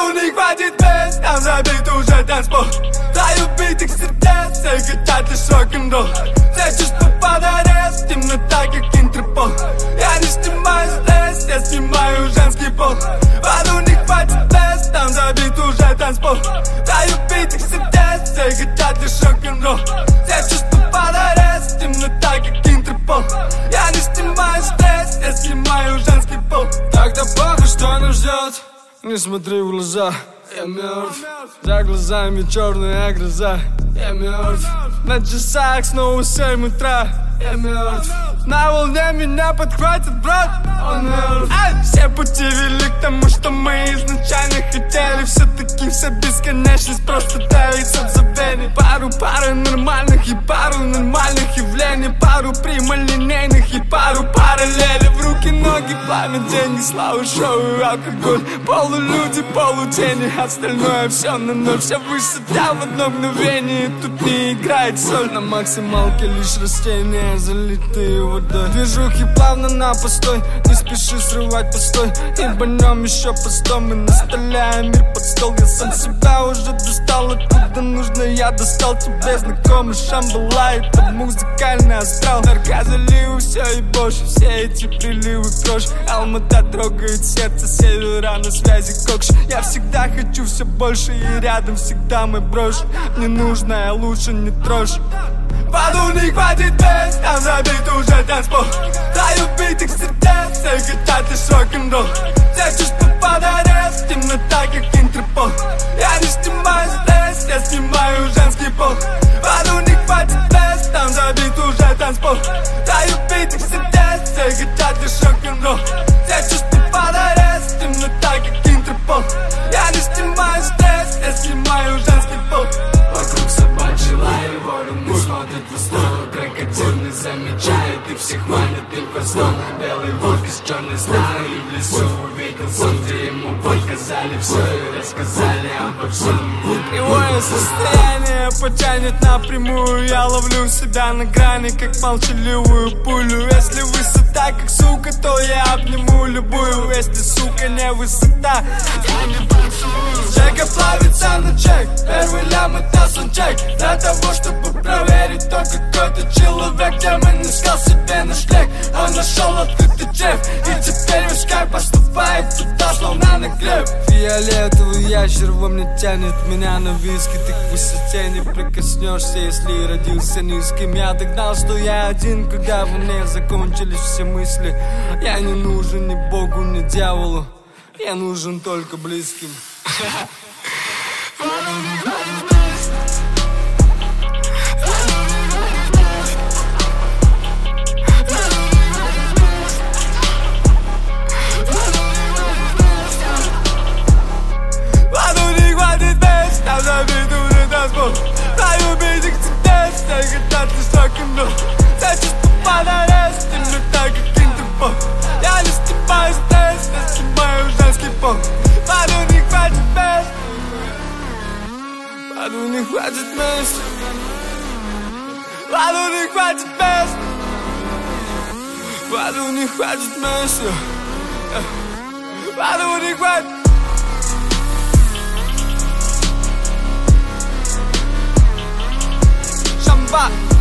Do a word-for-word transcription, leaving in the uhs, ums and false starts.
Воду не хватит мест, там забит уже танцпол. Для убитых сердец все хотят лишь рок-н-ролл. Все чувства под арест, темнота как Интерпол. Я не снимаю стресс, я снимаю женский пол. Воду не хватит мест, там забит уже танцпол. Для убитых сердец все хотят лишь рок-н-ролл. Все чувства под арест, темнота как Интерпол. Я не снимаю стресс, я снимаю женский пол. Тогда похуй, что нас ждет. Не смотри в глаза, я мертв. За глазами черная гроза, я мертв. На часах снова семь утра, я мертв. На волне меня подхватит брат, он мертв. Все пути вели к тому, что мы изначально хотели. Все-таки вся бесконечность просто давится в забвении. Пару паранормальных и пару нормальных явлений. Пару прямолинейных и пару параллелей. В руки, ноги, пламя, деньги, слава, шоу и алкоголь. Полулюди, полутени, остальное все на ноль. Вся высота в одно мгновение, тут не играет соль. На максималке лишь растения, залитые водой. Движухи плавно на постой, не спеши срывать постой. Ебанем еще по сто, мы наставляем мир под стол. Я сам себя уже достал, откуда нужно я достал. Тебе знакомый Шамбала, это музыкальный астрал. Нарка заливы, все и больше, все эти приливы крош. Алмата трогает сердце, севера на связи кокш. Я всегда хочу все больше и рядом всегда мой брошь. Не нужно, я лучше не трожь. Воду не хватит мест, там забит уже танцпол. Для убитых сердец все хотят лишь рок-н-ролл. Все чувства под арест, темнота как Интерпол. Я не снимаю стресс, я снимаю женский пол. Воду не хватит мест, там забит уже танцпол. Для убитых сердец все хотят лишь рок-н-ролл. Все чувства под арест, темнота как Интерпол. Я не снимаю стресс, я снимаю женский пол. Вокруг собачий лай, вороны смотрят в сторону. Крокодильный замечает и всех манит инфостом. Белый волк из черной стаи в лесу увидел сон, где ему показали все и рассказали обо всем. Кривое состояние потянет напрямую. Я ловлю себя на грани, как молчаливую пулю. Если высота как сука, то я обниму любую. Если сука не высота, я не танцую. Чека плавится на чек, первый лям это саундчек. Для того, чтобы проверить, то какой-то человек демон искал себе ночлег. Он нашел открытый джеф, и теперь вышкай поступает туда, словно на греб. Фиолетовый ящер во мне тянет меня на виски. Ты к высоте не прикоснешься, если родился низким. Я догнал, что я один, когда во мне закончились все мысли. Я не нужен ни Богу, ни дьяволу, я нужен только близким. Там забит уже танцпол. Для убитых сердец все хотят лишь рок-н-ролл. Все чувства под арест, темнота как Интерпол. Я не снимаю стресс, я снимаю женский пол. Воду не хватит мест, Воду не хватит мест, воду не хватит мест, воду не хватит мест, воду не хватит. Шамба.